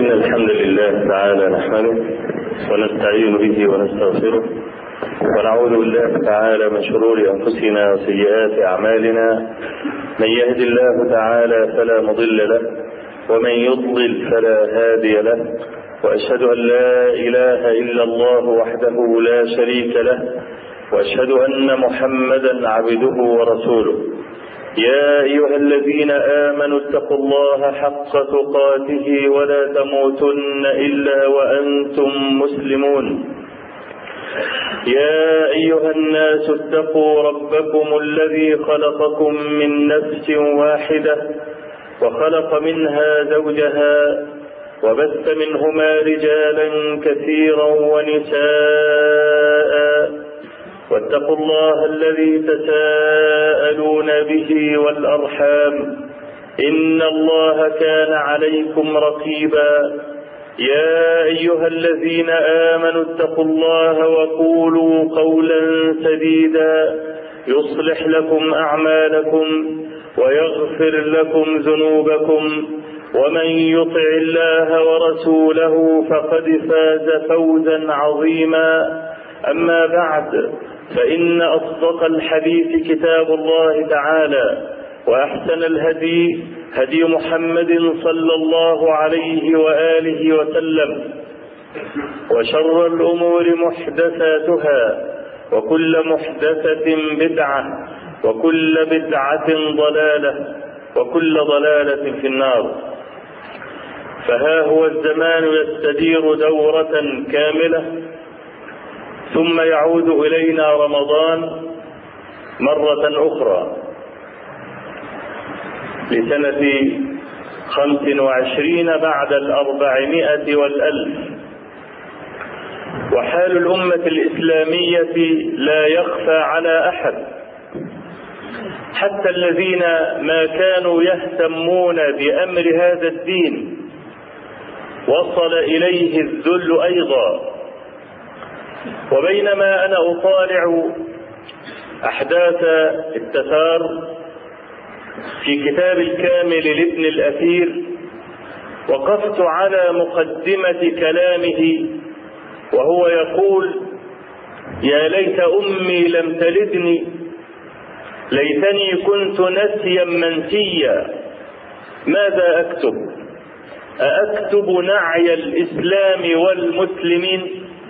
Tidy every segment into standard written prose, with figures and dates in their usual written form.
إن الحمد لله تعالى نحمده ونستعين به ونستغفره ونعوذ بالله تعالى من شرور أنفسنا وسيئات أعمالنا. من يهد الله تعالى فلا مضل له ومن يضلل فلا هادي له، وأشهد أن لا إله إلا الله وحده لا شريك له، وأشهد أن محمدا عبده ورسوله. يا أيها الذين آمنوا اتقوا الله حق تقاته ولا تموتن إلا وأنتم مسلمون. يا أيها الناس اتقوا ربكم الذي خلقكم من نفس واحدة وخلق منها زوجها وبث منهما رجالا كثيرا ونساء، واتقوا الله الذي تساءلون به والأرحام إن الله كان عليكم رقيبا. يا أيها الذين آمنوا اتقوا الله وقولوا قولا سديدا يصلح لكم أعمالكم ويغفر لكم ذنوبكم، ومن يطع الله ورسوله فقد فاز فوزا عظيما. أما بعد، فإن أصدق الحديث كتاب الله تعالى، وأحسن الهدي هدي محمد صلى الله عليه وآله وسلم، وشر الأمور محدثاتها، وكل محدثة بدعة، وكل بدعة ضلالة، وكل ضلالة في النار. فها هو الزمان يستدير دورة كاملة، ثم يعود إلينا رمضان مرة أخرى لسنة 25 بعد 400 والألف. وحال الأمة الإسلامية لا يخفى على أحد، حتى الذين ما كانوا يهتمون بأمر هذا الدين وصل إليه الذل أيضا. وبينما أنا أطالع أحداث التتار في كتاب الكامل لابن الأثير، وقفت على مقدمة كلامه وهو يقول: يا ليت أمي لم تلدني، ليتني كنت نسيا منسيا، ماذا أكتب؟ أأكتب نعي الإسلام والمسلمين؟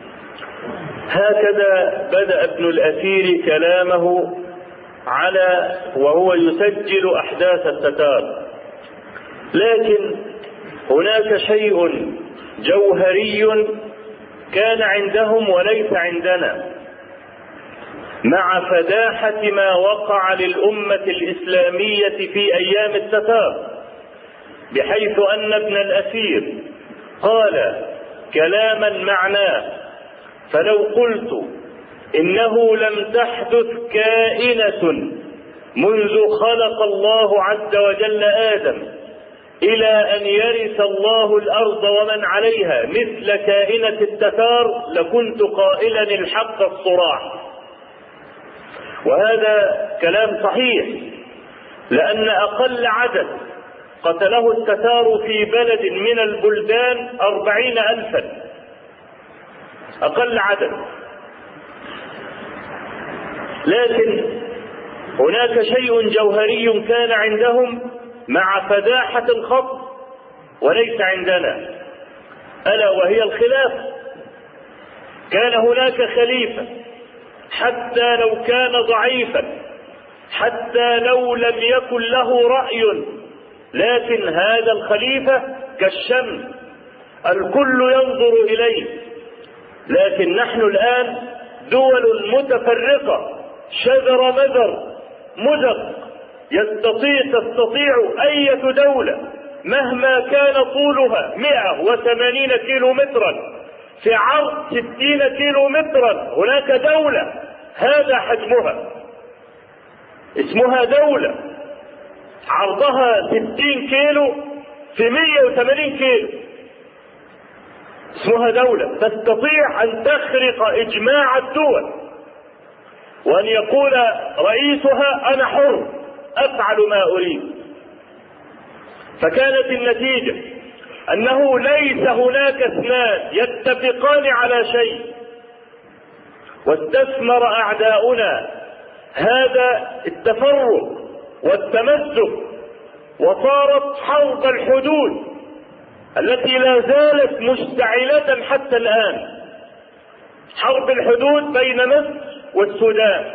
هكذا بدأ ابن الأثير كلامه وهو يسجل أحداث التتار. لكن هناك شيء جوهري كان عندهم وليس عندنا، مع فداحة ما وقع للأمة الإسلامية في أيام التتار، بحيث أن ابن الأثير قال كلاما معناه: فلو قلت إنه لم تحدث كائنة منذ خلق الله عز وجل آدم إلى أن يرث الله الأرض ومن عليها مثل كائنة التتار، لكنت قائلا الحق الصراح. وهذا كلام صحيح، لأن أقل عدد قتله التتار في بلد من البلدان 40,000، أقل عدد. لكن هناك شيء جوهري كان عندهم مع فداحة الخط وليس عندنا، ألا وهي الخلافة. كان هناك خليفة حتى لو كان ضعيفا، حتى لو لم يكن له رأي، لكن هذا الخليفة كالشمس الكل ينظر إليه. لكن نحن الآن دول متفرقة، شذر مذر مزق، تستطيع أي دولة مهما كان طولها 180 كيلو مترا في عرض 60 كيلو مترا، هناك دولة هذا حجمها، اسمها دولة عرضها 60 كيلو في 180 كيلو، اسمها دولة تستطيع أن تخرق إجماع الدول، وأن يقول رئيسها أنا حر أفعل ما أريد. فكانت النتيجة أنه ليس هناك اثنان يتفقان على شيء، واستثمر أعداؤنا هذا التفرق والتمزق، وصارت حرب الحدود التي لا زالت مشتعلة حتى الآن، حرب الحدود بين مصر والسودان،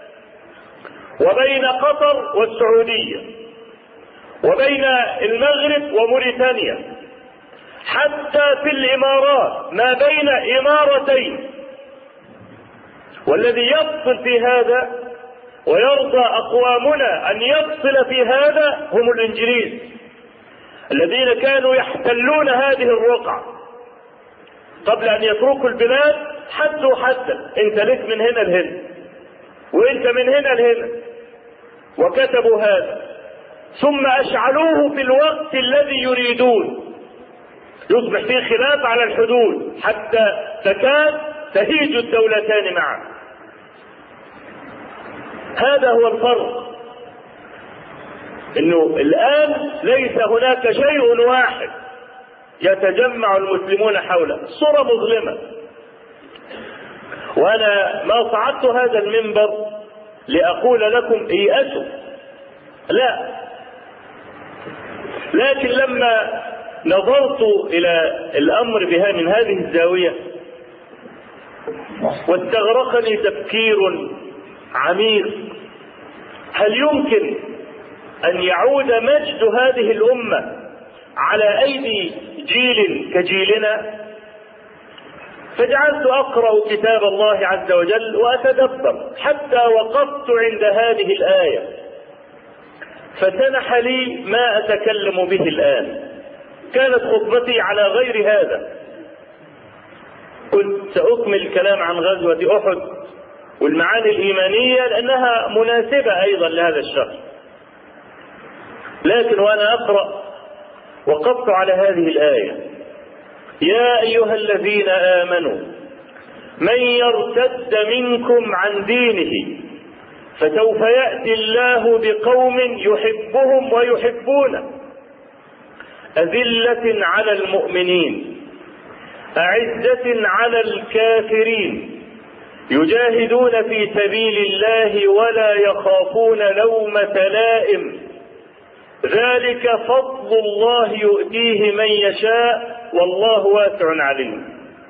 وبين قطر والسعودية، وبين المغرب وموريتانيا، حتى في الإمارات ما بين إمارتين. والذي يفصل في هذا ويرضى أقوامنا أن يفصل في هذا هم الإنجليز الذين كانوا يحتلون هذه الرقعة قبل أن يتركوا البلاد. حدوا حدا، أنت لك من هنا لهنا وأنت من هنا لهنا، وكتبوا هذا، ثم أشعلوه في الوقت الذي يريدون، يصبح فيه خلاف على الحدود حتى تكاد تهيج الدولتان معا. هذا هو الفرق، انه الان ليس هناك شيء واحد يتجمع المسلمون حوله. صورة مظلمة. وانا ما صعدت هذا المنبر لأقول لكم ايأسوا، لا، لكن لما نظرت الى الامر بها من هذه الزاوية واستغرقني تفكير عميق، هل يمكن أن يعود مجد هذه الأمة على أيدي جيل كجيلنا؟ فجعلت أقرأ كتاب الله عز وجل وأتدبر حتى وقفت عند هذه الآية، فسنح لي ما أتكلم به الآن. كانت خطبتي على غير هذا، كنت سأكمل الكلام عن غزوة أحد والمعاني الإيمانية لأنها مناسبة أيضا لهذا الشهر، لكن وأنا أقرأ وقفت على هذه الآية: يا أيها الذين آمنوا من يرتد منكم عن دينه فسوف يأتي الله بقوم يحبهم ويحبونه أذلة على المؤمنين أعزة على الكافرين يجاهدون في سبيل الله ولا يخافون لومة لائم ذلك فضل الله يؤتيه من يشاء والله واسع عليم.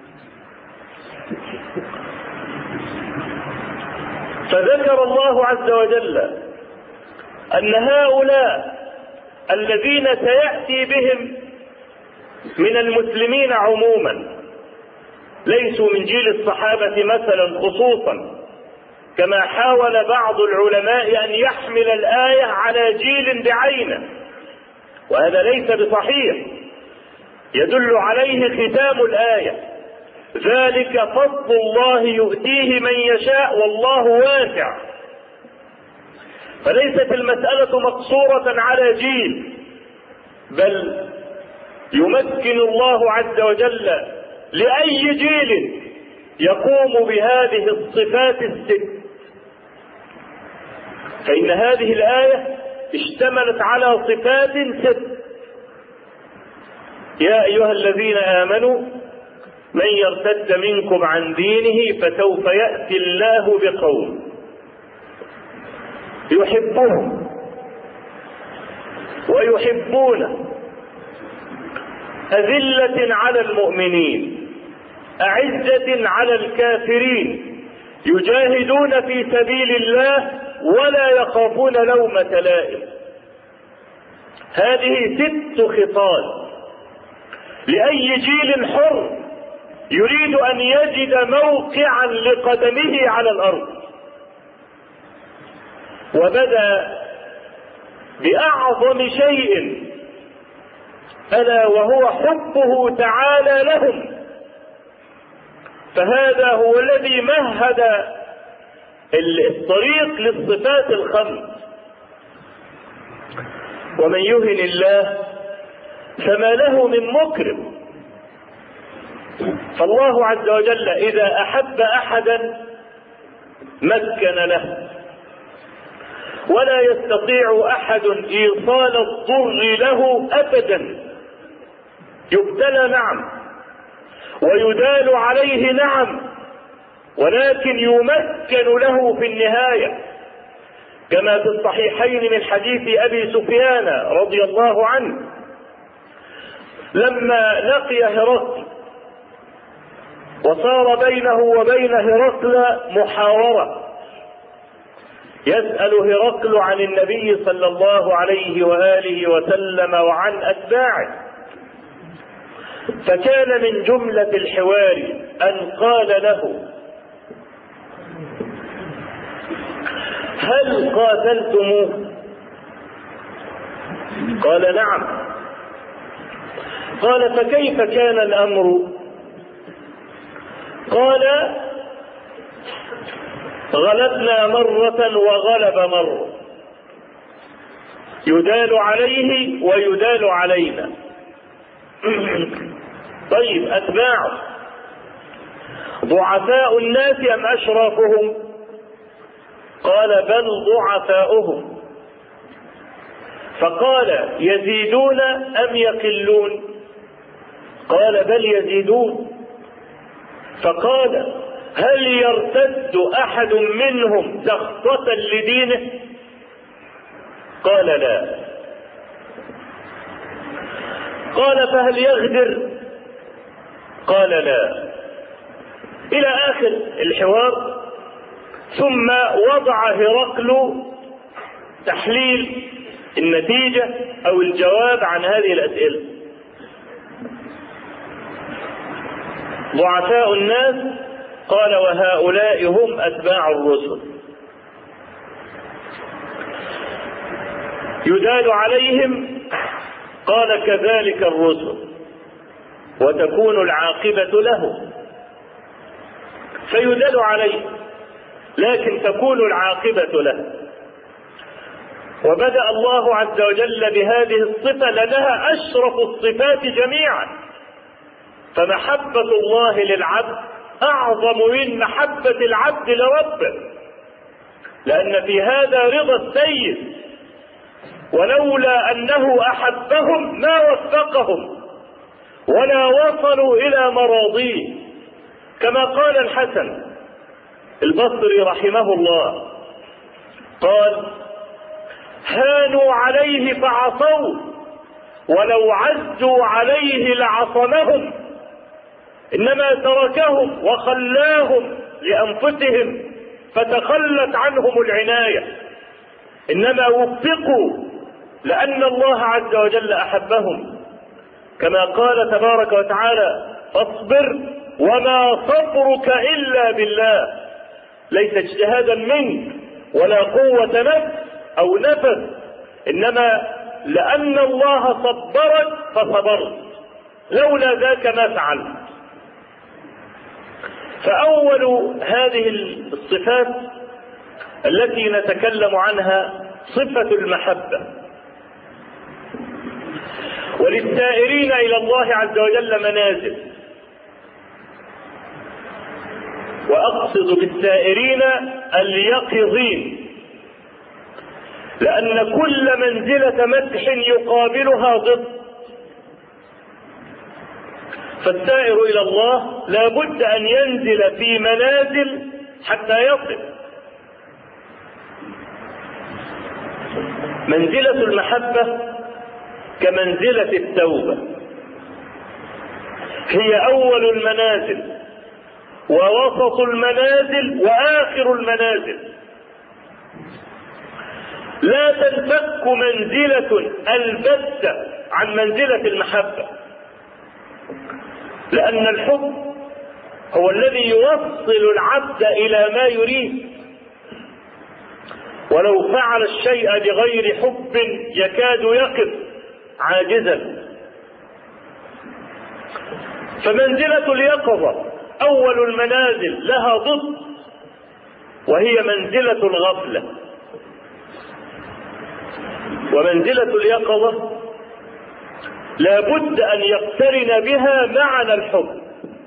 فذكر الله عز وجل أن هؤلاء الذين سيأتي بهم من المسلمين عموما ليسوا من جيل الصحابة مثلا خصوصا، كما حاول بعض العلماء أن يحمل الآية على جيل بعينه، وهذا ليس بصحيح. يدل عليه ختام الآية: ذلك فضل الله يؤتيه من يشاء والله واسع. فليست المسألة مقصورة على جيل، بل يمكن الله عز وجل لأي جيل يقوم بهذه الصفات الست. فإن هذه الآية اشتملت على صفات ست: يا أيها الذين آمنوا من يرتد منكم عن دينه فسوف يأتي الله بقوم يحبهم ويحبونه أذلة على المؤمنين أعزة على الكافرين يجاهدون في سبيل الله ولا يخافون لومة لائم. هذه 6 خصال لأي جيل حر يريد أن يجد موقعا لقدمه على الأرض. وبدأ بأعظم شيء ألا وهو حبه تعالى لهم، فهذا هو الذي مهد الطريق للصفات الخمس. ومن يهن الله فما له من مكرم. فالله عز وجل إذا أحب أحدا مكن له، ولا يستطيع أحد إيصال الضر له أبدا. يبتلى نعم، ويدال عليه نعم، ولكن يمكن له في النهاية، كما في الصحيحين من حديث أبي سفيان رضي الله عنه لما لقي هرقل وصار بينه وبين هرقل محاورة، يسأل هرقل عن النبي صلى الله عليه وآله وسلم وعن أتباعه، فكان من جملة الحوار أن قال له: هل قاتلتموه؟ قال: نعم. قال: فكيف كان الأمر؟ قال: غلبنا مرة وغلب مرة، يدال عليه ويدال علينا. طيب، أتباعه ضعفاء الناس أم أشرافهم؟ قال: بل ضعفاؤهم. فقال: يزيدون أم يقلون؟ قال: بل يزيدون. فقال: هل يرتد أحد منهم سخطة لدينه؟ قال: لا. قال: فهل يغدر؟ قال: لا. إلى آخر الحوار. ثم وضع هرقل تحليل النتيجة أو الجواب عن هذه الأسئلة. ضعفاء الناس، قال: وهؤلاء هم أتباع الرسل. يدال عليهم، قال: كذلك الرسل، وتكون العاقبة له. فيدال عليه لكن تكون العاقبة له. وبدأ الله عز وجل بهذه الصفة لأنها أشرف الصفات جميعا، فمحبة الله للعبد أعظم من محبة العبد لربه، لأن في هذا رضا السيد، ولولا أنه أحبهم ما وفقهم ولا وصلوا إلى مراضيه، كما قال الحسن البصري رحمه الله، قال: هانوا عليه فعصوا، ولو عزوا عليه لعصمهم، إنما تركهم وخلاهم لأنفسهم فتخلت عنهم العناية، إنما وفقوا لأن الله عز وجل أحبهم، كما قال تبارك وتعالى: فاصبر وما صبرك إلا بالله، ليس اجتهادا منك ولا قوة نفس أو نفس، إنما لأن الله صبرك فصبرت، لولا ذاك ما فعلت. فأول هذه الصفات التي نتكلم عنها صفة المحبة. وللسائرين إلى الله عز وجل منازل، وأقصد بالسائرين اليقظين، لأن كل منزلة مدح يقابلها ضد. فالسائر إلى الله لا بد أن ينزل في منازل حتى يصل. منزلة المحبة كمنزلة التوبة، هي أول المنازل ووسط المنازل وآخر المنازل. لا تنفك منزلة البتة عن منزلة المحبة، لأن الحب هو الذي يوصل العبد إلى ما يريد، ولو فعل الشيء بغير حب يكاد يقف عاجزا. فمنزلة اليقظة أول المنازل لها ضد، وهي منزلة الغفلة. ومنزلة اليقظة لا بد أن يقترن بها معنى الحب.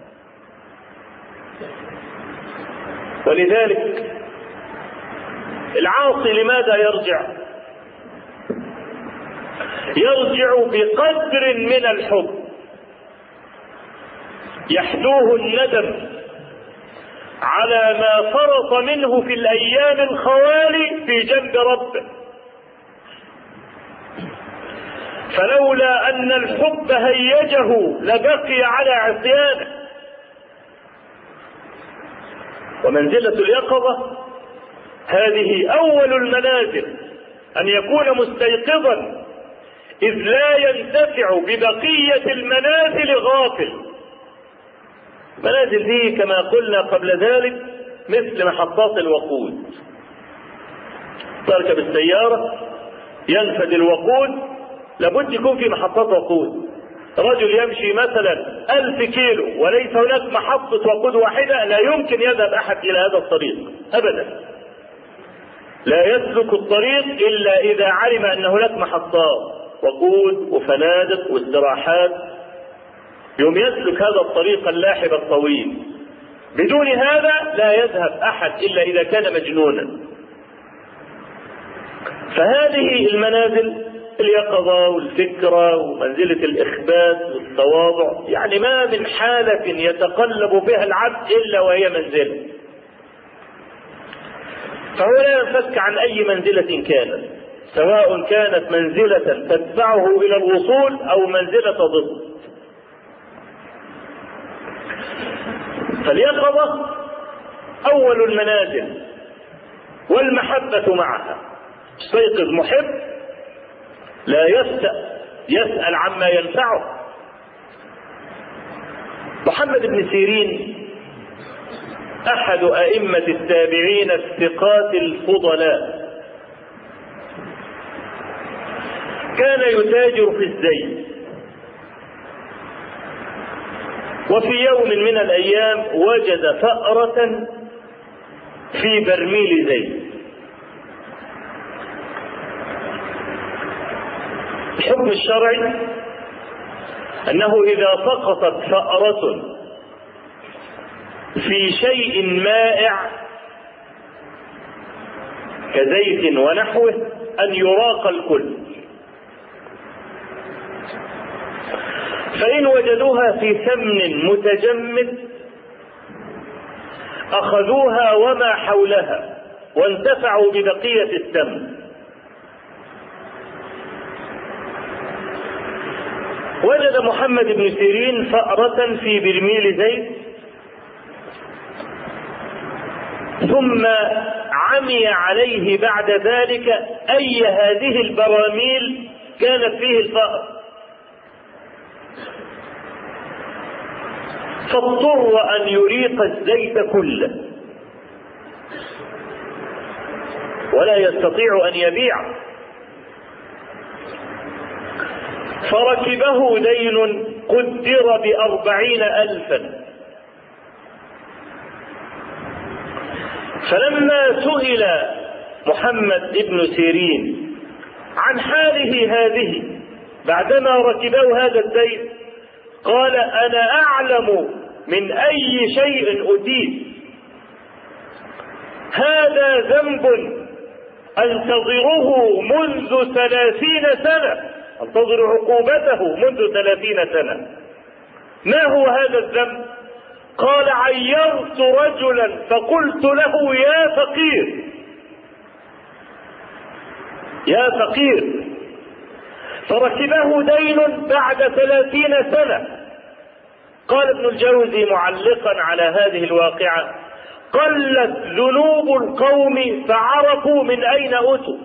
ولذلك العاصي لماذا يرجع؟ يرجع بقدر من الحب، يحدوه الندم على ما فرط منه في الأيام الخوالي في جنب ربه، فلولا أن الحب هيجه لبقي على عصيانه. ومنزلة اليقظة هذه أول المنازل، أن يكون مستيقظا، إذ لا ينتفع ببقية المنازل غافل. المنازل دي كما قلنا قبل ذلك مثل محطات الوقود. تركب السيارة ينفد الوقود، لابد يكون في محطات وقود. رجل يمشي مثلا 1000 كيلو وليس هناك محطة وقود واحدة، لا يمكن يذهب أحد إلى هذا الطريق أبدا. لا يسلك الطريق إلا إذا علم أن هناك محطات وقود وفنادق واستراحات، يوم يسلك هذا الطريق اللاحب الطويل. بدون هذا لا يذهب أحد إلا إذا كان مجنونا. فهذه المنازل، اليقظة والفكرة ومنزلة الإخبات والتواضع، يعني ما من حالة يتقلب بها العبد إلا وهي منزلة. فهو لا ينفك عن أي منزلة كانت، سواء كانت منزلة تدفعه إلى الوصول أو منزلة ضد. فاليقظة أول المنازل، والمحبة معها. استيقظ محب لا يسأل عما ينفعه. محمد بن سيرين أحد أئمة التابعين الثقات الفضلاء، كان يتاجر في الزيت، وفي يوم من الأيام وجد فأرة في برميل زيت. الحكم الشرعي أنه إذا سقطت فأرة في شيء مائع كزيت ونحوه أن يراق الكل، فإن وجدوها في سمن متجمد أخذوها وما حولها وانتفعوا ببقية السمن. وجد محمد بن سيرين فأرة في برميل زيت، ثم عمي عليه بعد ذلك أي هذه البراميل كانت فيه الفأر، فاضطر أن يريق الزيت كله ولا يستطيع أن يبيع، فركبه دين قدر ب40,000. فلما سئل محمد بن سيرين عن حاله هذه بعدما ركبه هذا الدين، قال: أنا أعلم من أي شيء أتيت، هذا ذنب أنتظره منذ 30 سنة، أنتظر عقوبته منذ 30 سنة. ما هو هذا الذنب؟ قال: عيرت رجلا فقلت له: يا فقير يا فقير، فركبه دين بعد 30 سنة. قال ابن الجوزي معلقا على هذه الواقعة: قلت ذنوب القوم فعرفوا من أين أتوا.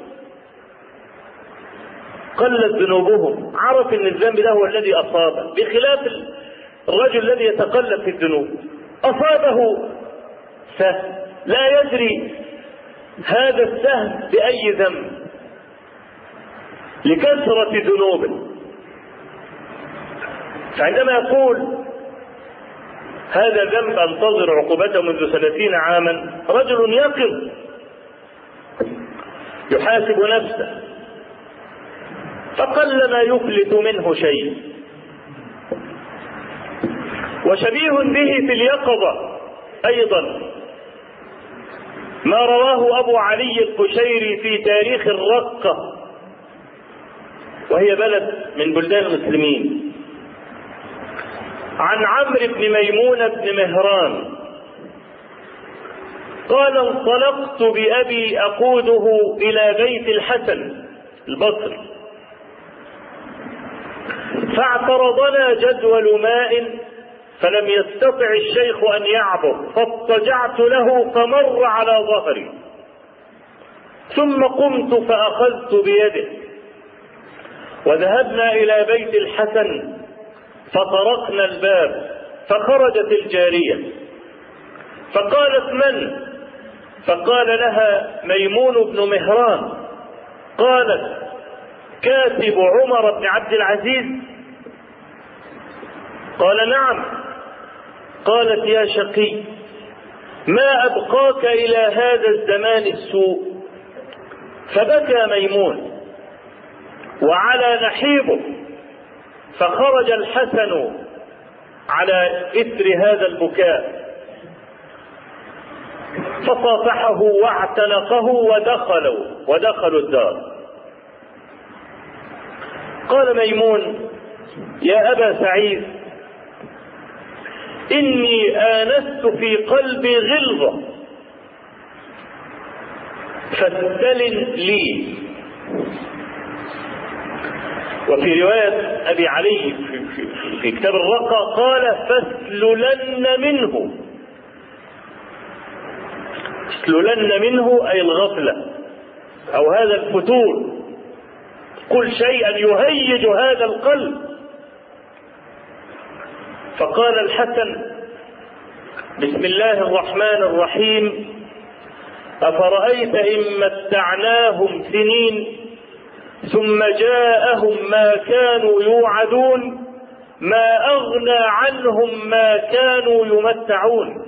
قلت ذنوبهم، عرف ان الذنب ده هو الذي أصابه، بخلاف الرجل الذي يتقلب في الذنوب. أصابه سهم لا يدري هذا السهم بأي ذنب لكثرة ذنوبه. فعندما يقول هذا ذنب أنتظر عقوبته منذ 30 عاما، رجل يقظ يحاسب نفسه، فقل ما يفلت منه شيء. وشبيه به في اليقظة أيضا ما رواه أبو علي القشيري في تاريخ الرقة، وهي بلد من بلدان المسلمين، عن عمرو بن ميمون بن مهران قال: انطلقت بأبي أقوده إلى بيت الحسن البصري، فاعترضنا جدول ماء فلم يستطع الشيخ أن يعبر، فاضطجعت له فمر على ظهري، ثم قمت فأخذت بيده وذهبنا إلى بيت الحسن، فطرقنا الباب فخرجت الجارية فقالت: من؟ فقال لها: ميمون بن مهران. قالت: كاتب عمر بن عبد العزيز؟ قال: نعم. قالت: يا شقي، ما أبقاك إلى هذا الزمان السوء. فبكى ميمون وعلى نحيبه، فخرج الحسن على إثر هذا البكاء فصافحه واعتنقه ودخلوا الدار. قال ميمون: يا أبا سعيد، إني آنست في قلبي غلظة فاستلن لي. وفي رواية أبي علي في كتاب الرقة قال: فاسللن منه. اسللن منه أي الغفلة أو هذا الفتور، كل شيء يهيج هذا القلب. فقال الحسن: بسم الله الرحمن الرحيم، أفرأيت إن متعناهم سنين ثم جاءهم ما كانوا يوعدون ما أغنى عنهم ما كانوا يمتعون.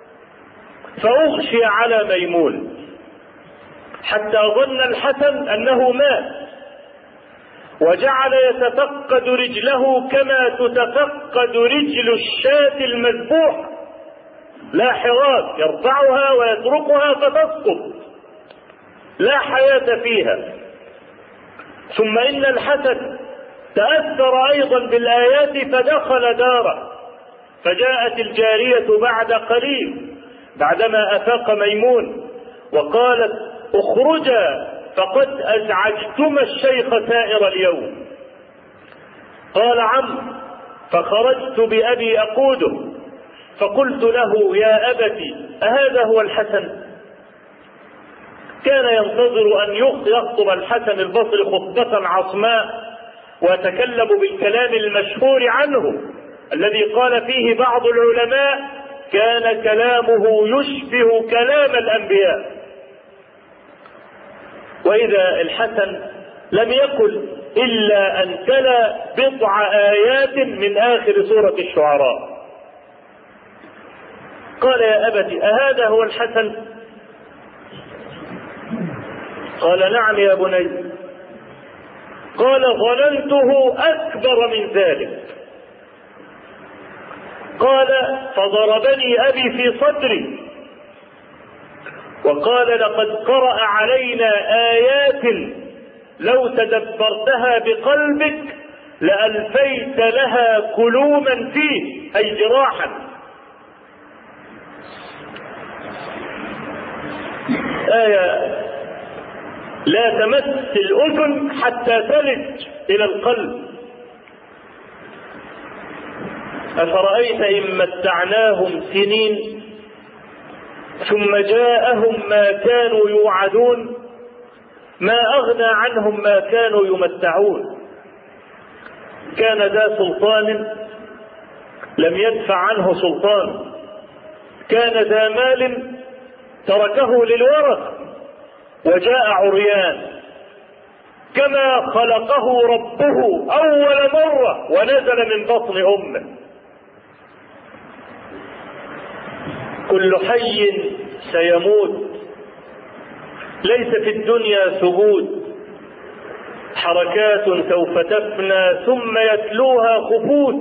فأغشي على ميمون حتى ظن الحسن أنه مات، وجعل يتفقد رجله كما تتفقد رجل الشاة المذبوح، لا حراك، يرفعها ويتركها فتسقط لا حياة فيها. ثم إن الحسن تأثر أيضا بالآيات فدخل داره، فجاءت الجارية بعد قليل بعدما أفاق ميمون وقالت: اخرجا فقد أزعجتما الشيخ سائر اليوم. قال عمرو: فخرجت بأبي أقوده فقلت له: يا أبت، أهذا هو الحسن؟ كان ينتظر أن يخطب الحسن البصري خطبة عصماء ويتكلم بالكلام المشهور عنه الذي قال فيه بعض العلماء: كان كلامه يشبه كلام الأنبياء. وإذا الحسن لم يقل إلا أن تلا بضع آيات من آخر سورة الشعراء. قال: يا أبت، أهذا هو الحسن؟ قال: نعم يا بني. قال: ظننته أكبر من ذلك. قال: فضربني أبي في صدري وقال: لقد قرأ علينا آيات لو تدبرتها بقلبك لألفيت لها كلوما فيه، أي جراحا. آية لا تمس الأذن حتى تلج إلى القلب. أفرأيت إن متعناهم سنين ثم جاءهم ما كانوا يوعدون ما أغنى عنهم ما كانوا يمتعون. كان ذا سلطان لم يدفع عنه سلطان، كان ذا مال تركه للورث وجاء عريان، كما خلقه ربه أول مرة ونزل من بطن أمه. كل حي سيموت، ليس في الدنيا ثبوت، حركات سوف تفنى ثم يتلوها خفوت،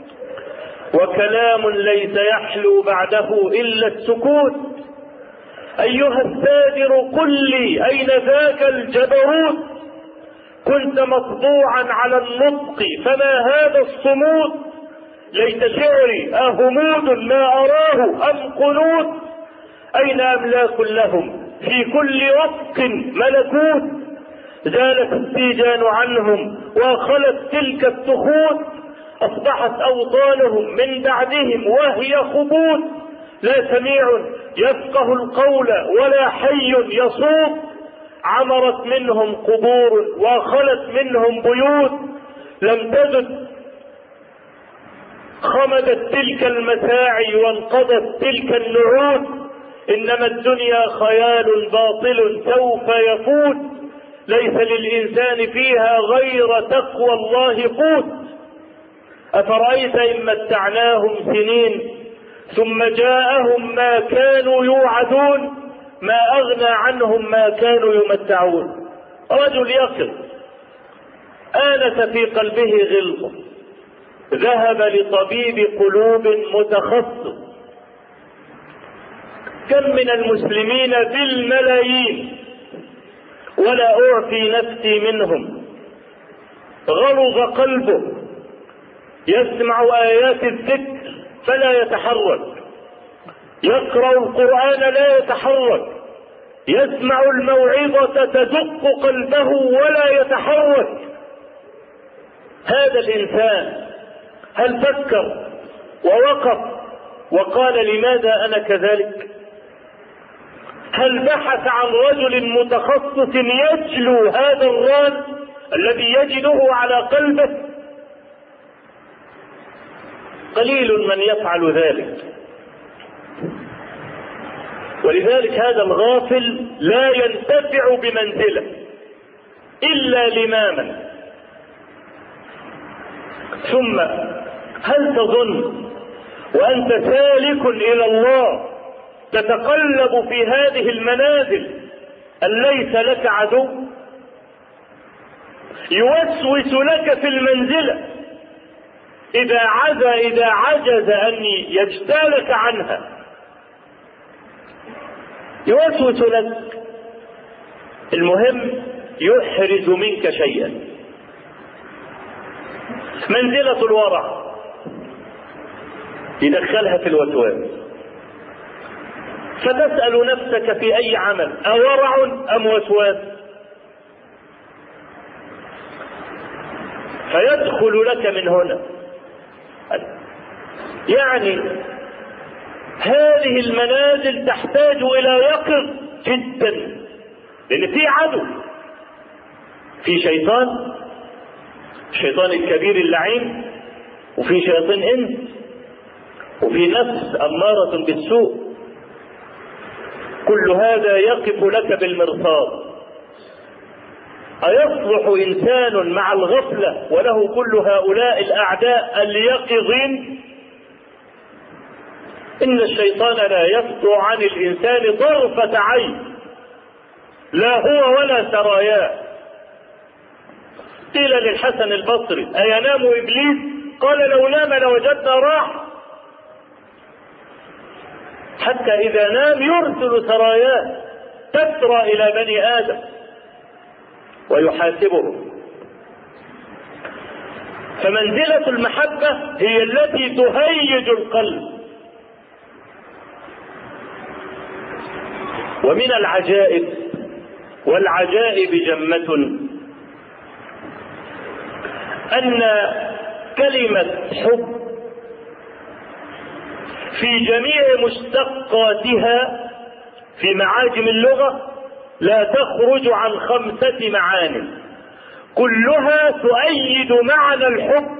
وكلام ليس يحلو بعده إلا السكوت. أيها السادر قل لي أين ذاك الجبروت؟ كنت مطبوعا على النطق فما هذا الصمود؟ ليت شعري أهمود ما أراه أم قنوت، أين أملاك لهم في كل وفق ملكوت، زالت التيجان عنهم وخلت تلك التخوت، أصبحت أوطانهم من بعدهم وهي خبوت، لا سميع يفقه القول ولا حي يصوت، عمرت منهم قبور وخلت منهم بيوت، لم تزد خمدت تلك المساعي وانقضت تلك النعود، إنما الدنيا خيال باطل سوف يفوت، ليس للإنسان فيها غير تقوى الله قوت. أفرأيت إن متعناهم سنين ثم جاءهم ما كانوا يوعدون، ما أغنى عنهم ما كانوا يمتعون. رجل يقظ آنس في قلبه غلظة، ذهب لطبيب قلوب متخصص. كم من المسلمين بالملايين ولا أعفي نفسي منهم، غلظ قلبه، يسمع آيات الذكر فلا يتحرك، يقرأ القرآن لا يتحرك، يسمع الموعظة تدق قلبه ولا يتحرك. هذا الإنسان هل فكر ووقف وقال لماذا أنا كذلك؟ هل بحث عن رجل متخصص يجلو هذا الران الذي يجده على قلبه؟ قليل من يفعل ذلك. ولذلك هذا الغافل لا ينتفع بمنزله إلا لماما. ثم هل تظن وأنت سالك إلى الله تتقلب في هذه المنازل أن ليس لك عدو يوسوس لك في المنزلة إذا عجز أن يجتالك عنها، يوسوس لك، المهم يحرز منك شيئا. منزلة الورع يدخلها في الوسواس، فتسأل نفسك في أي عمل أورع أم وسواس؟ فيدخل لك من هنا. يعني هذه المنازل تحتاج إلى يقظ جدا، لأن في عدو، في شيطان، الشيطان الكبير اللعين، وفي شياطين إنس، وفي نفس أمارة بالسوء. كل هذا يقف لك بالمرصاد. أيصلح إنسان مع الغفلة وله كل هؤلاء الأعداء اليقظين؟ إن الشيطان لا يفتح عن الإنسان طرفة عين، لا هو ولا سراياه. قيل للحسن البصري: أينام إبليس؟ قال: لو نام لوجدنا راحة. حتى إذا نام يرسل سراياه تسرى إلى بني آدم ويحاسبهم. فمنزلة المحبة هي التي تهيج القلب. ومن العجائب، والعجائب جمة، أن كلمة حب في جميع مشتقاتها في معاجم اللغة لا تخرج عن 5 معان، كلها تؤيد معنى الحب،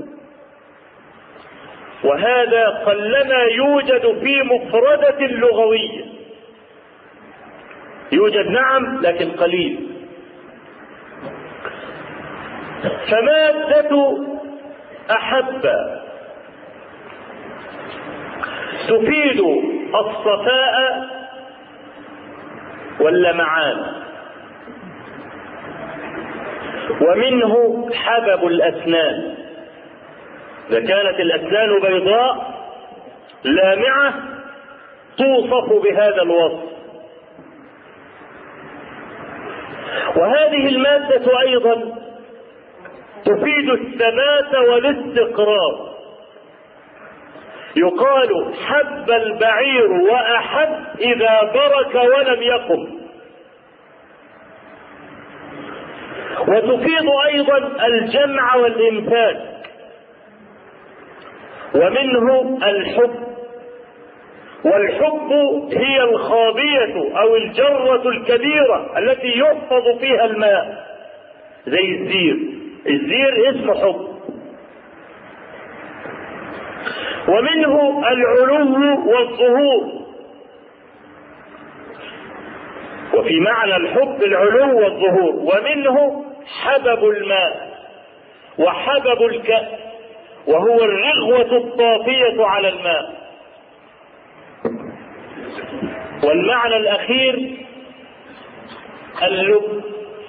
وهذا قلما يوجد في مفردة لغوية. يوجد نعم لكن قليل. فمادة أحب تفيد الصفاء واللمعان، ومنه حبب الأسنان. إذا كانت الأسنان بيضاء لامعة توصف بهذا الوصف. وهذه المادة أيضا تفيد الثبات والاستقرار. يقال حب البعير وأحب إذا برك ولم يقم. وتفيد أيضا الجمع والإمساك. ومنه الحب، والحب هي الخابية أو الجرة الكبيرة التي يحفظ فيها الماء، زي الزير. الزير اسمه حب. ومنه العلو والظهور. وفي معنى الحب العلو والظهور. ومنه حبب الماء وحبب الكأس، وهو الرغوة الطافية على الماء. والمعنى الأخير اللب.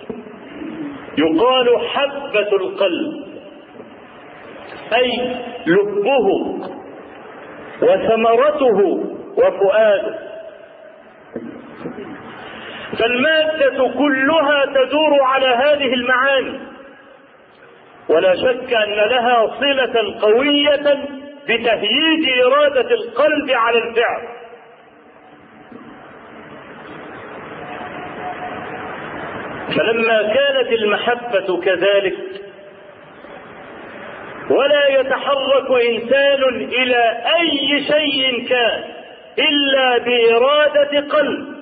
يقال حبة القلب، أي لبه وثمرته وفؤاده. فالمادة كلها تدور على هذه المعاني، ولا شك أن لها صلة قوية بتهييج إرادة القلب على الفعل. فلما كانت المحبة كذلك، ولا يتحرك إنسان إلى أي شيء كان إلا بإرادة قلب،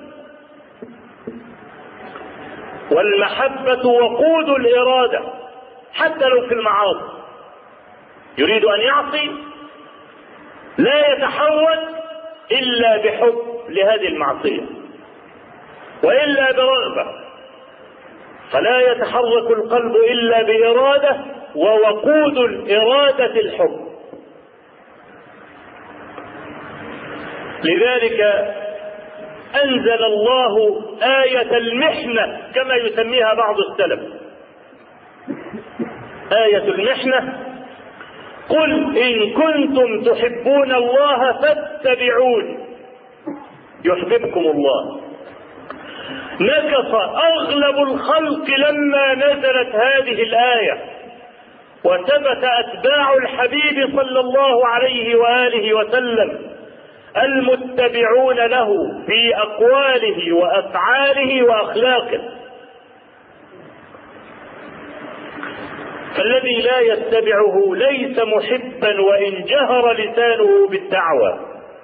والمحبة وقود الإرادة حتى لو في المعاصي. يريد أن يعصي لا يتحرك إلا بحب لهذه المعصية، وإلا برغبة. فلا يتحرك القلب إلا بإرادة، ووقود الإرادة الحب. لذلك أنزل الله آية المحنة كما يسميها بعض السلف. آية المحنة: قل إن كنتم تحبون الله فاتبعوني يحببكم الله. نكص أغلب الخلق لما نزلت هذه الآية، وثبت أتباع الحبيب صلى الله عليه وآله وسلم المتبعون له في أقواله وأفعاله وأخلاقه. فالذي لا يتبعه ليس محبا وإن جهر لسانه بالدعوة.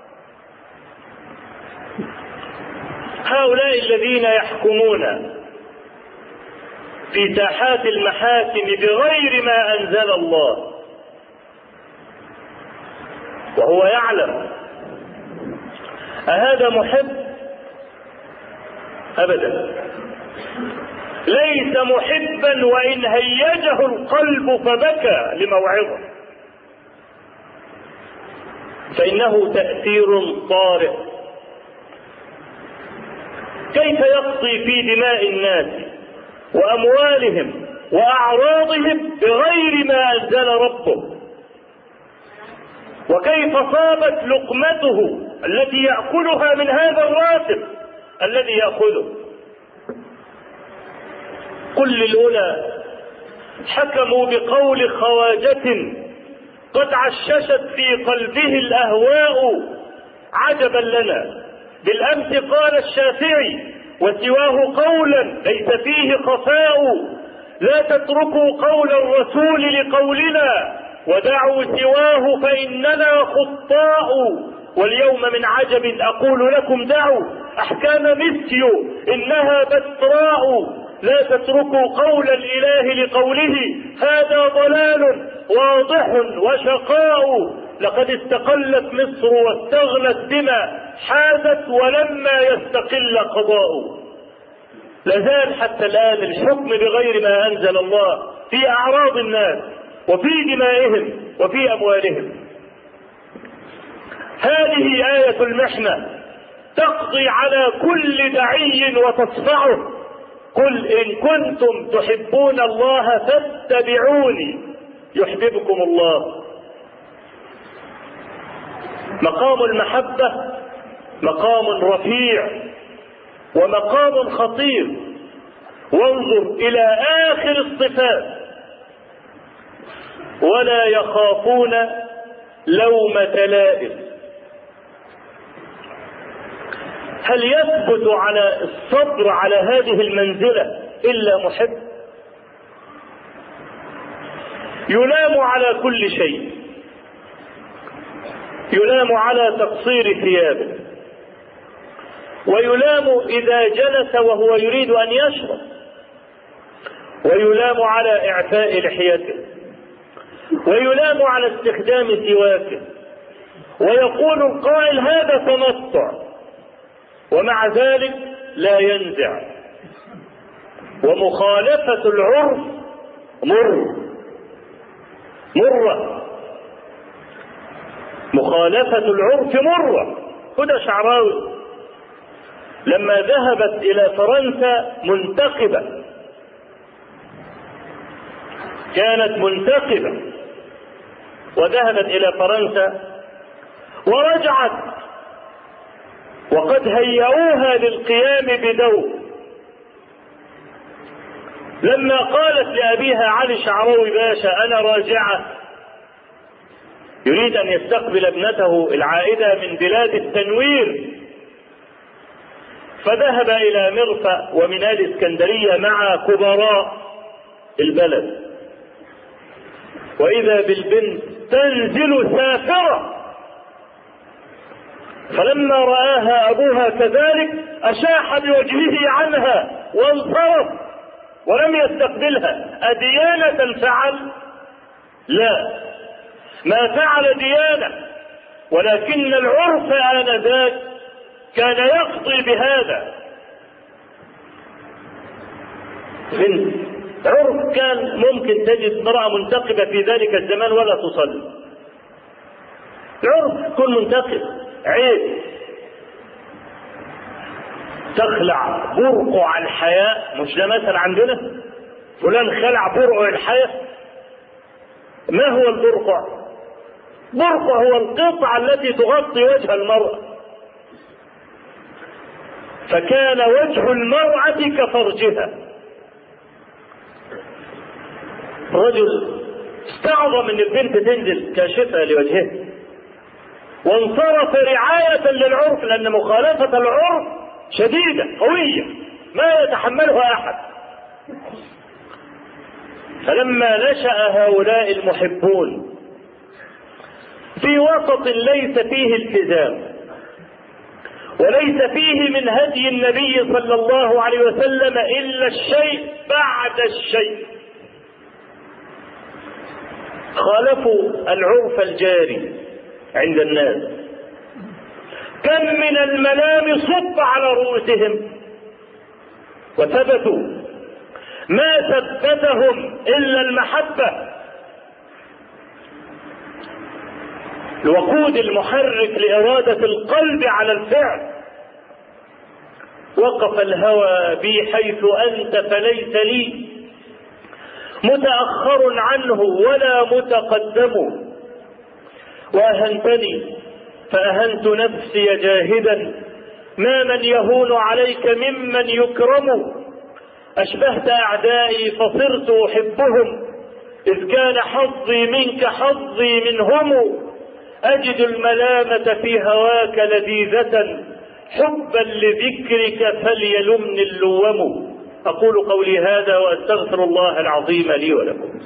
هؤلاء الذين يحكمون في ساحات المحاكم بغير ما أنزل الله وهو يعلم، أهذا محب؟ أبدا. ليس محبا وإن هيجه القلب فبكى لموعظة، فإنه تأثير طارئ. كيف يقضي في دماء الناس وأموالهم وأعراضهم بغير ما أنزل ربه؟ وكيف صابت لقمته التي يأكلها من هذا الراتب الذي يأخذه؟ كل الأولى حكموا بقول خواجة قد عششت في قلبه الأهواء عجبا لنا. بالأمس قال الشافعي وسواه قولا ليس فيه خفاء، لا تتركوا قول الرسول لقولنا ودعوا سواه فإننا خطاء. واليوم من عجب أقول لكم دعوا أحكام مسيو إنها بتراء. لا تتركوا قول الإله لقوله هذا ضلال واضح وشقاء. لقد استقلت مصر واستغلت بما حازت ولما يستقل قضاء. لازال حتى الآن الحكم بغير ما أنزل الله في أعراض الناس وفي دمائهم وفي أموالهم. هذه آية المحنة تقضي على كل داعي وتصفعه. قل إن كنتم تحبون الله فاتبعوني يحببكم الله. مقام المحبة مقام رفيع ومقام خطير. وانظر إلى آخر الصفات: ولا يخافون لومة لائم. هل يثبت على الصبر على هذه المنزلة إلا محب؟ يلام على كل شيء، يلام على تقصير ثيابه، ويلام إذا جلس وهو يريد أن يشرب، ويلام على إعفاء لحيته، ويلام على استخدام سواكه، ويقول القائل هذا تمتع، ومع ذلك لا ينزع. ومخالفة العرف مرة، مخالفة العرف مرة. هدى شعراوي لما ذهبت إلى فرنسا منتقبة، كانت منتقبة وذهبت إلى فرنسا ورجعت وقد هيئوها للقيام بدور. لما قالت لأبيها علي شعراوي باشا أنا راجعة، يريد أن يستقبل ابنته العائدة من بلاد التنوير، فذهب إلى مرفأ ومنال الإسكندرية مع كبراء البلد، وإذا بالبنت تنزل سافرة. فلما رآها أبوها كذلك أشاح بوجهه عنها وانصرف ولم يستقبلها. أديانة فعل؟ لا، ما فعل ديانة، ولكن العرف آنذاك كان يقضي بهذا. بنت عرف كان ممكن تجد امرأة منتقبة في ذلك الزمان ولا تصلي. العرف تكون منتقب عيب، تخلع برقع الحياء. مش ده مثل عندنا؟ فلان خلع برقع الحياء. ما هو البرقع؟ برقع هو القطعة التي تغطي وجه المرأة، فكان وجه المرأة كفرجها. رجل استعظم ان البنت تنزل كاشفة لوجهها، وانصرف رعاية للعرف، لأن مخالفة العرف شديدة قوية ما يتحملها أحد. فلما نشأ هؤلاء المحبون في وسط ليس فيه التزام وليس فيه من هدي النبي صلى الله عليه وسلم إلا الشيء بعد الشيء، خالفوا العرف الجاري عند الناس. كم من الملام صب على رؤوسهم وثبتوا، ما ثبتهم إلا المحبة. الوقود المحرك لإرادة القلب على الفعل. وقف الهوى بي حيث أنت فليس لي متأخر عنه ولا متقدم، وأهنتني فأهنت نفسي جاهدا، ما من يهون عليك ممن يكرم. أشبهت أعدائي فصرت أحبهم، إذ كان حظي منك حظي منهم. أجد الملامة في هواك لذيذة، حبا لذكرك فليلمني اللوم. أقول قولي هذا وأستغفر الله العظيم لي ولكم.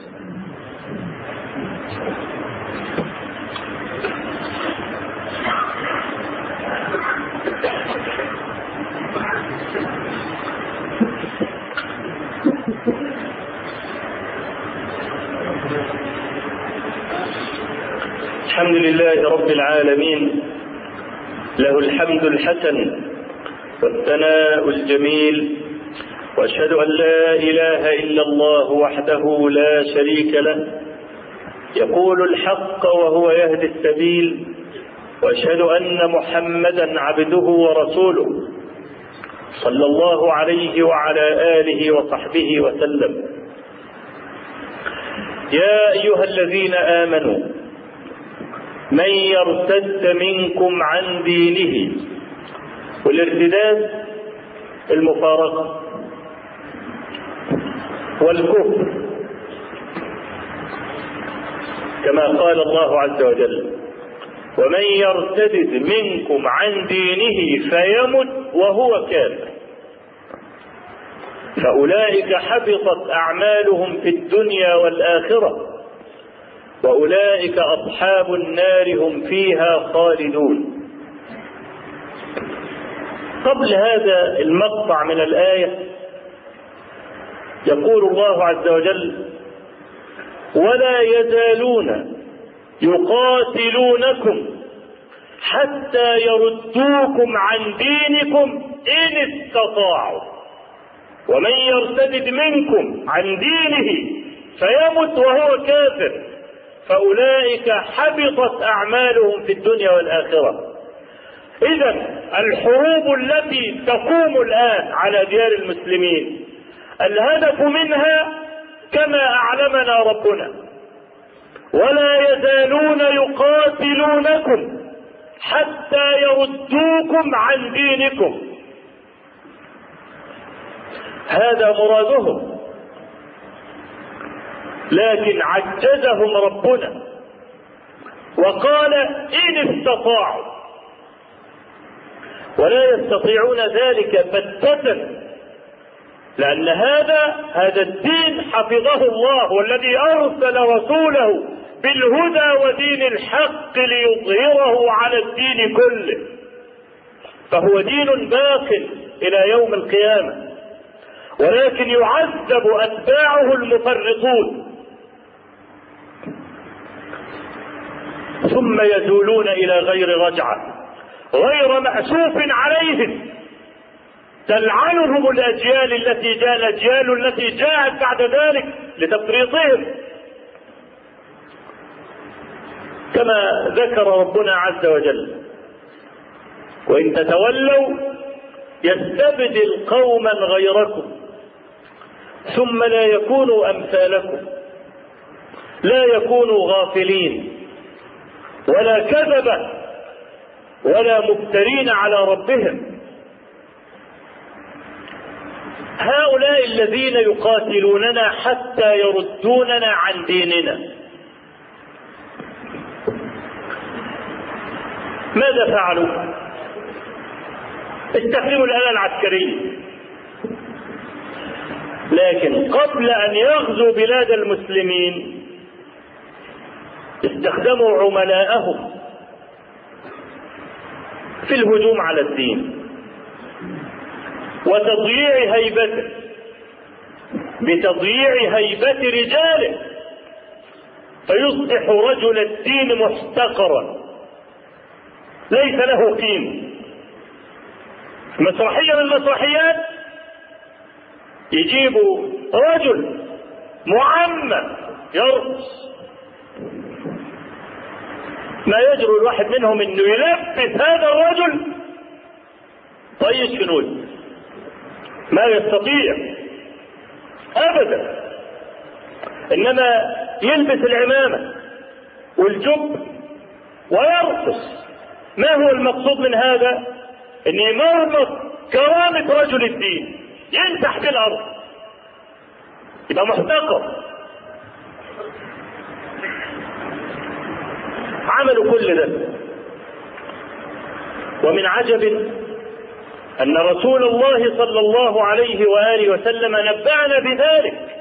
الحمد لله رب العالمين، له الحمد الحسن والثناء الجميل، وأشهد أن لا إله إلا الله وحده لا شريك له، يقول الحق وهو يهدي السبيل، وأشهد أن محمدا عبده ورسوله صلى الله عليه وعلى آله وصحبه وسلم. يا أيها الذين آمنوا من يرتد منكم عن دينه، والارتداد المفارقة والكفر كما قال الله عز وجل: ومن يرتد منكم عن دينه فيمت وهو كافر فأولئك حبطت أعمالهم في الدنيا والآخرة وأولئك أصحاب النار هم فيها خالدون. قبل هذا المقطع من الآية يقول الله عز وجل: ولا يزالون يقاتلونكم حتى يردوكم عن دينكم إن استطاعوا ومن يرتد منكم عن دينه فيمت وهو كافر فأولئك حبطت أعمالهم في الدنيا والآخرة. إذن الحروب التي تقوم الآن على ديار المسلمين الهدف منها كما أعلمنا ربنا: ولا يزالون يقاتلونكم حتى يردوكم عن دينكم. هذا مرادهم، لكن عجزهم ربنا وقال: إن استطاعوا، ولا يستطيعون ذلك بتة، لأن هذا الدين حفظه الله، والذي أرسل رسوله بالهدى ودين الحق ليظهره على الدين كله، فهو دين باق إلى يوم القيامة، ولكن يعذب أتباعه المفرطون ثم يزولون إلى غير رجعة غير مأسوف عليهم، تلعنهم الأجيال التي جاءت بعد ذلك لتفريطهم، كما ذكر ربنا عز وجل: وإن تتولوا يستبدل قوما غيركم ثم لا يكونوا أمثالكم، لا يكونوا غافلين ولا كذبة ولا مفترين على ربهم. هؤلاء الذين يقاتلوننا حتى يردوننا عن ديننا ماذا فعلوا؟ استخدموا الآلة العسكرية، لكن قبل أن يغزوا بلاد المسلمين استخدموا عملاءهم في الهجوم على الدين وتضييع هيبته، بتضييع هيبة رجاله، فيصبح رجل الدين محتقرا ليس له قيمة. مسرحية من المسرحيات يجيبوا رجل معمم يرقص، ما يجرؤ الواحد منهم انه يلبس هذا الرجل طي الشنود، ما يستطيع ابدا، انما يلبس العمامة والجب ويرقص. ما هو المقصود من هذا؟ ان يمرمط كرامة رجل الدين، يمسح في الارض، يبقى محتقر. عملوا كل ده، ومن عجب ان رسول الله صلى الله عليه وآله وسلم نبأنا بذلك،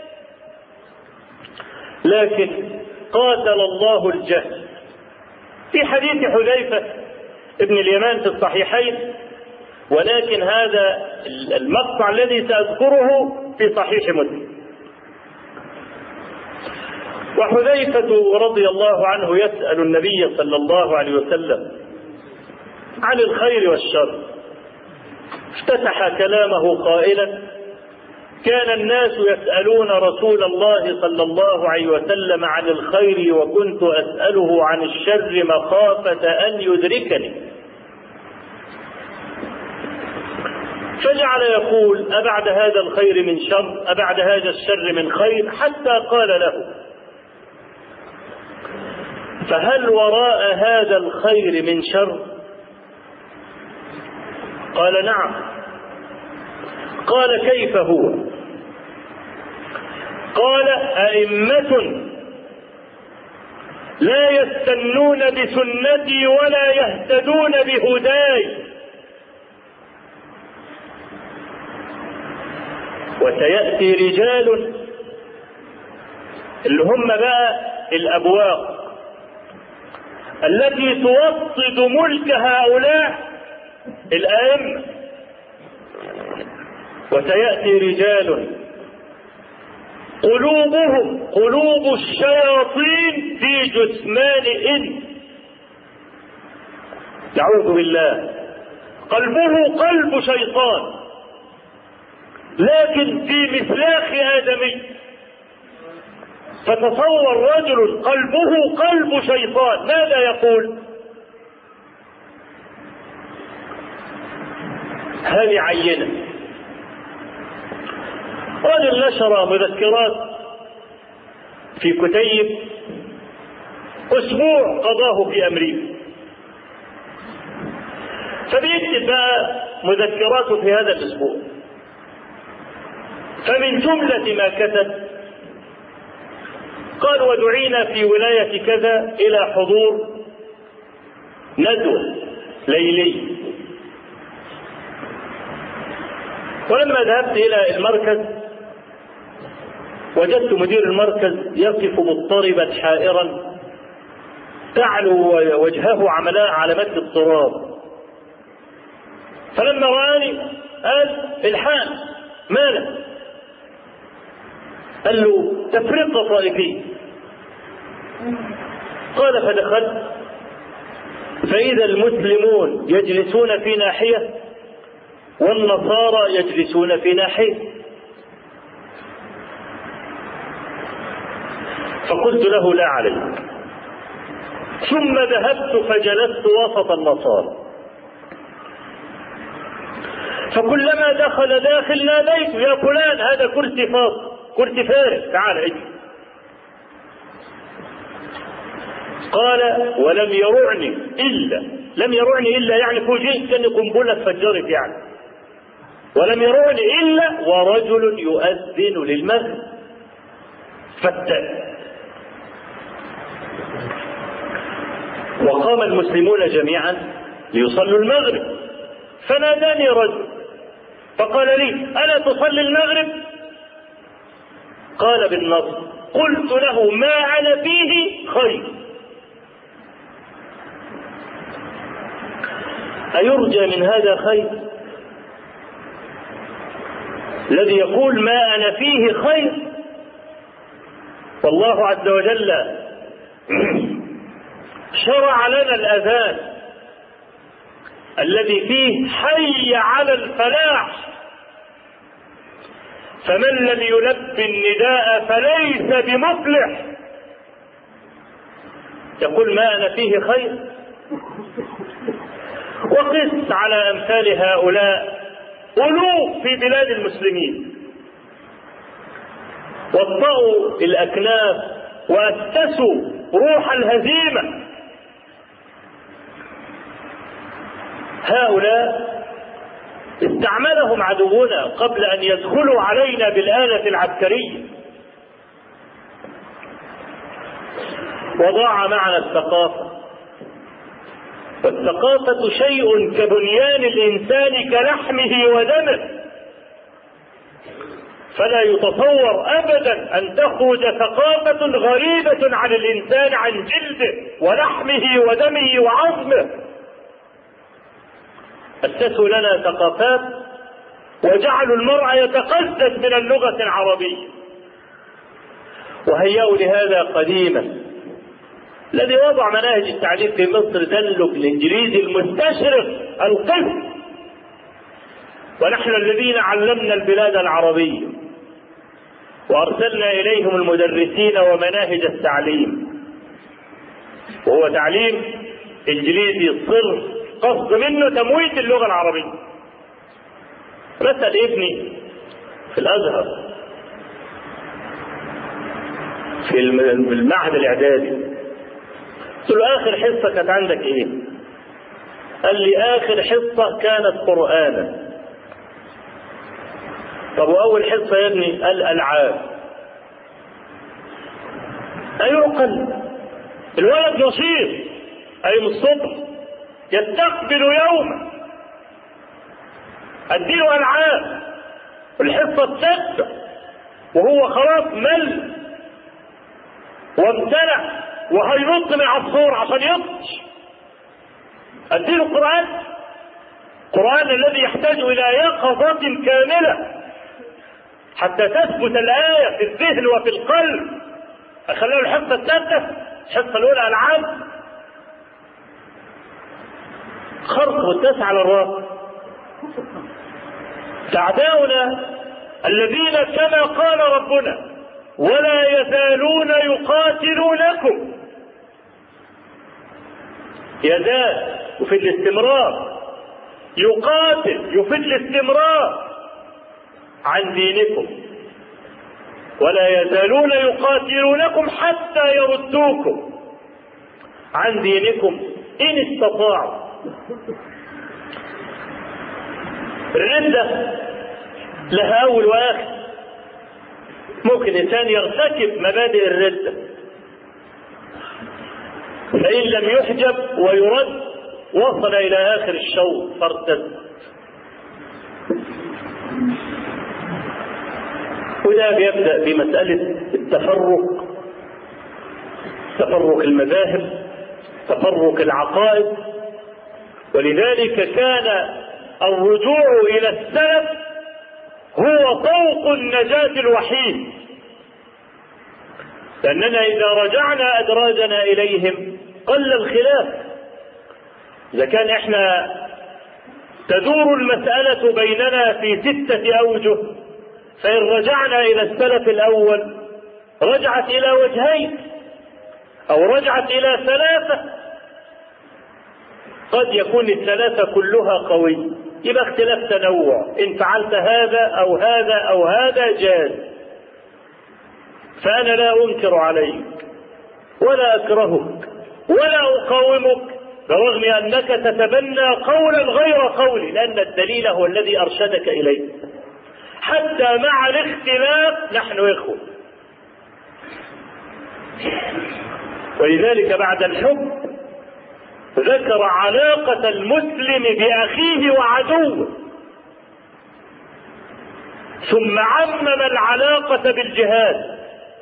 لكن قاتل الله الجهل. في حديث حذيفة ابن اليمان في الصحيحين، ولكن هذا المقطع الذي سأذكره في صحيح مسلم. وحذيفة رضي الله عنه يسأل النبي صلى الله عليه وسلم عن الخير والشر، افتتح كلامه قائلا: كان الناس يسألون رسول الله صلى الله عليه وسلم عن الخير وكنت أسأله عن الشر مخافة أن يدركني. فجعل يقول: أبعد هذا الخير من شر؟ أبعد هذا الشر من خير؟ حتى قال له: فهل وراء هذا الخير من شر؟ قال: نعم. قال: كيف هو؟ قال: أئمة لا يستنون بسنتي ولا يهتدون بهداي. وسيأتي رجال اللي هم بقى الأبواق التي توطد ملك هؤلاء الأئمة. وسيأتي رجال قلوبهم قلوب الشياطين في جثمان إنس، نعوذ بالله، قلبه قلب شيطان لكن في مسلاخ آدمي. فتصور رجل قلبه قلب شيطان ماذا يقول؟ هذه عينة. رجل نشر مذكرات في كتيب أسبوع قضاه في أمريكا، فبيكتب بقى مذكراته في هذا الأسبوع. فمن جملة ما كتب قال: ودعينا في ولاية كذا إلى حضور ندوة ليلي. ولما ذهبت إلى المركز وجدت مدير المركز يقف مضطربا حائرا، تعلو وجهه علامات اضطراب. فلما رآني قال: الحان مالك؟ قال له: تفرقة طائفية. قال: فدخلت فإذا المسلمون يجلسون في ناحية والنصارى يجلسون في ناحية. فقلت له: لا عليك. ثم ذهبت فجلست وسط النصارى، فكلما دخل داخل ناديت: يا فلان هذا كرسي فاضي، كرسي فارغ، تعال اجي. قال: ولم يرعني إلا يعني فوجئت كأن قنبلة فجرت يعني. ولم يرعني إلا ورجل يؤذن للمغرب فتى. وقام المسلمون جميعا ليصلوا المغرب، فناداني رجل فقال لي: ألا تصلي المغرب؟ قال بالنص. قلت له: ما أنا فيه خير. أيرجى من هذا خير؟ الذي يقول ما أنا فيه خير. والله عز وجل شرع لنا الأذان الذي فيه حي على الفلاح، فمن لم يلبي النداء فليس بمفلح. يقول ما أنا فيه خير. وقس على أمثال هؤلاء ألوف في بلاد المسلمين، وطأوا الأكناف وأسسوا روح الهزيمة. هؤلاء استعملهم عدونا قبل أن يدخلوا علينا بالآلة العسكرية، وضاع معنا الثقافة. والثقافة شيء كبنيان الإنسان كلحمه ودمه، فلا يتصور أبدا أن تخرج ثقافة غريبة عن الإنسان، عن جلده ولحمه ودمه وعظمه. أسسوا لنا ثقافات وجعلوا المرء يتقزز من اللغة العربية، وهيئوا لهذا قديما. الذي وضع مناهج التعليم في مصر دلك الإنجليزي المستشرق القسم، ونحن الذين علمنا البلاد العربية وأرسلنا إليهم المدرسين ومناهج التعليم، وهو تعليم إنجليزي صرف، قصد منه تمويت اللغة العربية. مثل ابني في الأزهر في المعهد الإعدادي، قلت له: آخر حصة كانت عندك إيه؟ قال لي: آخر حصة كانت قرآنا. طب وأول حصة يا ابني؟ قال: ألعاب. أيعقل؟ الولد نشيط أي الصبح يستقبل يوما، اديله ألعاب الحصة السادسة وهو خلاص مل وامتلأ وهينط من عصفور عشان يطش، اديله قرآن، القرآن الذي يحتاج إلى يقظة كاملة حتى تثبت الآية في الذهن وفي القلب. أخليه الحصة السادسة، الحصة الأولى ألعاب، خرق والداس على الراس. أعداؤنا الذين كما قال ربنا ولا يزالون يقاتلونكم، يزال وفي الاستمرار، يقاتل يفيد الاستمرار عن دينكم، ولا يزالون يقاتلونكم حتى يردوكم عن دينكم إن استطاعوا. الردة لها أول وآخر، ممكن إنسان يرتكب مبادئ الردة فإن لم يحجب ويرد وصل إلى آخر الشوط فارتد. وده بيبدأ بمسألة تفرق المذاهب، تفرق العقائد. ولذلك كان الرجوع إلى السلف هو طوق النجاة الوحيد، لأننا إذا رجعنا أدراجنا إليهم قل الخلاف. إذا كان إحنا تدور المسألة بيننا في 6 أوجه، فإن رجعنا إلى السلف الأول رجعت إلى وجهين أو رجعت إلى 3. قد يكون ال3 كلها قوي، يبقى اختلاف تنوع، إن فعلت هذا أو هذا أو هذا جاز. فأنا لا أنكر عليك ولا أكرهك ولا أقاومك برغم أنك تتبنى قولا غير قولي، لأن الدليل هو الذي أرشدك إليه. حتى مع الاختلاف نحن إخوة. ولذلك بعد الحب ذكر علاقة المسلم بأخيه وعدوه، ثم عمم العلاقة بالجهاد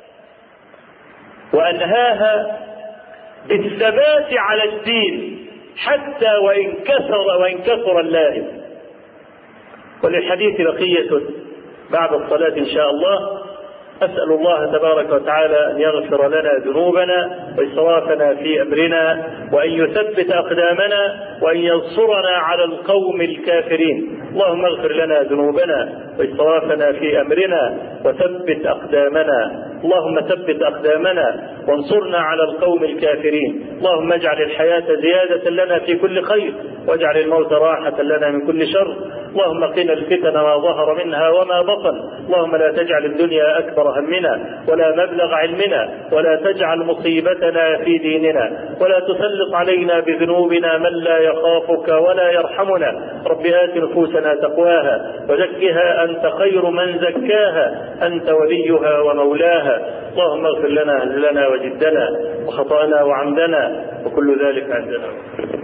وأنهاها بالثبات على الدين حتى وإن كثر اللائم. وللحديث بقية بعد الصلاة إن شاء الله. أسأل الله تبارك وتعالى أن يغفر لنا ذنوبنا وإسرافنا في أمرنا، وأن يثبت أقدامنا، وأن ينصرنا على القوم الكافرين. اللهم اغفر لنا ذنوبنا وإسرافنا في أمرنا وثبت أقدامنا. اللهم ثبت أقدامنا وانصرنا على القوم الكافرين. اللهم اجعل الحياة زيادة لنا في كل خير، واجعل الموت راحة لنا من كل شر. اللهم قنا الفتن ما ظهر منها وما بطن. اللهم لا تجعل الدنيا أكبر همنا ولا مبلغ علمنا، ولا تجعل مصيبتنا في ديننا، ولا تسلط علينا بذنوبنا من لا يخافك ولا يرحمنا. رب آت نفوسنا تقواها وزكها أنت خير من زكاها، أنت وليها ومولاها. اللهم اغفر لنا هزلنا وجدنا وخطأنا وعمدنا وكل ذلك عندنا.